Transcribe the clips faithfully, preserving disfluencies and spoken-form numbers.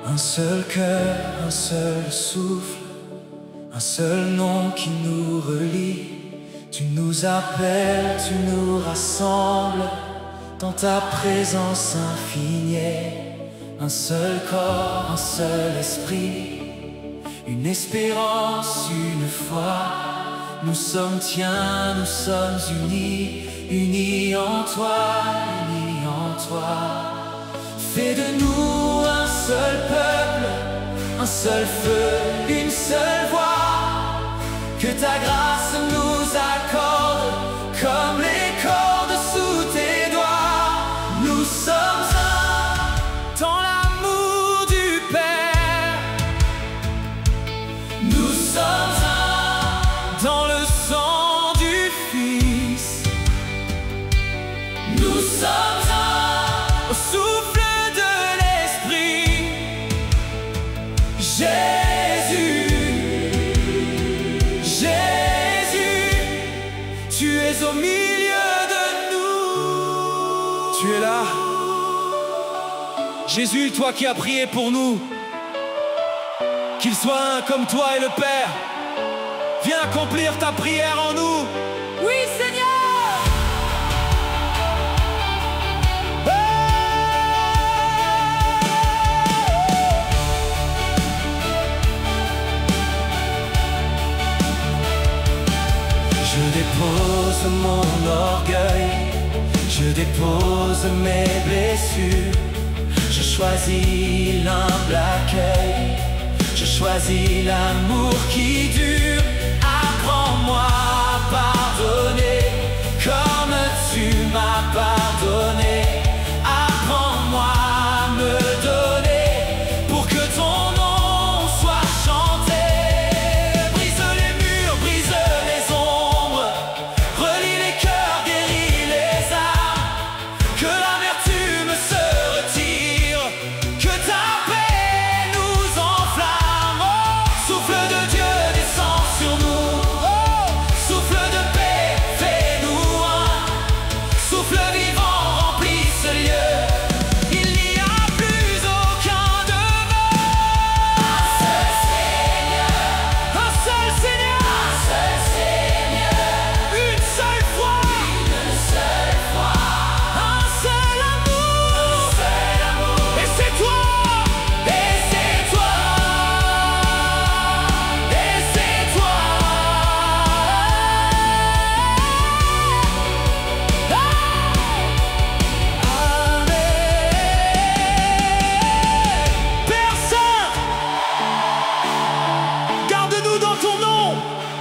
Un seul cœur, un seul souffle, un seul nom qui nous relie. Tu nous appelles, tu nous rassembles dans ta présence infinie. Un seul corps, un seul esprit, une espérance, une foi. Nous sommes tiens, nous sommes unis, unis en toi, unis en toi. Fais de nous un seul peuple, un seul feu, une seule voix. Que ta grâce nous accorde comme les cordes sous tes doigts. Nous sommes un dans l'amour du Père. Nous sommes un dans le sang du Fils. Nous sommes un au souffle de l'Esprit. Jésus, Jésus, tu es au milieu de nous. Tu es là, Jésus, toi qui as prié pour nous, qu'il soit un comme toi et le Père. Viens accomplir ta prière en nous. Oui, Seigneur. Je dépose mon orgueil, je dépose mes blessures. Je choisis l'humble accueil, je choisis l'amour qui dure. Apprends-moi à pardonner comme tu m'as pardonné. Apprends-moi à me donner pour que ton nom soit chanté. Brise les murs, brise les ombres, relie les cœurs, guéris les âmes. Que l'amertume se retire, que ta paix nous enflamme. Oh, souffle de Dieu descend sur nous. Oh, souffle de paix, fais-nous un. Souffle vivant remplit ce lieu. Il n'y a plus aucun devant. Un seul Seigneur, un seul Seigneur, un seul Seigneur, une seule foi, une seule foi, un seul amour, un seul amour. Et c'est toi, et c'est toi, et c'est toi. Père Saint, garde-nous dans ton nom.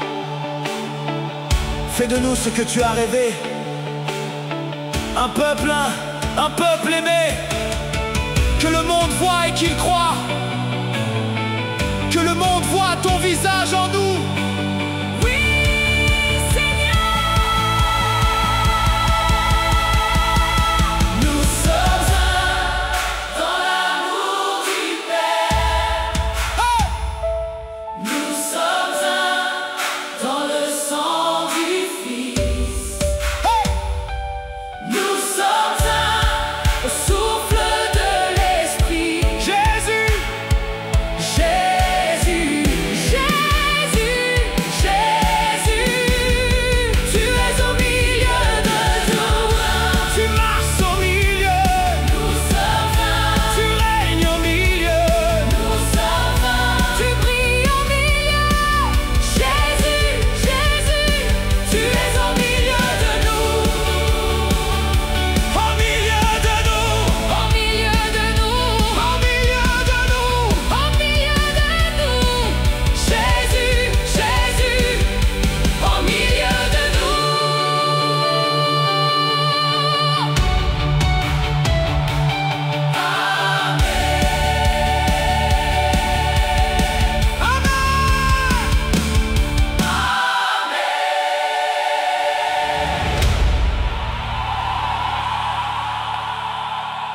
Fais de nous ce que tu as rêvé. Un peuple un, un peuple aimé. Que le monde voie et qu'il croit. Que le monde voie ton visage en nous.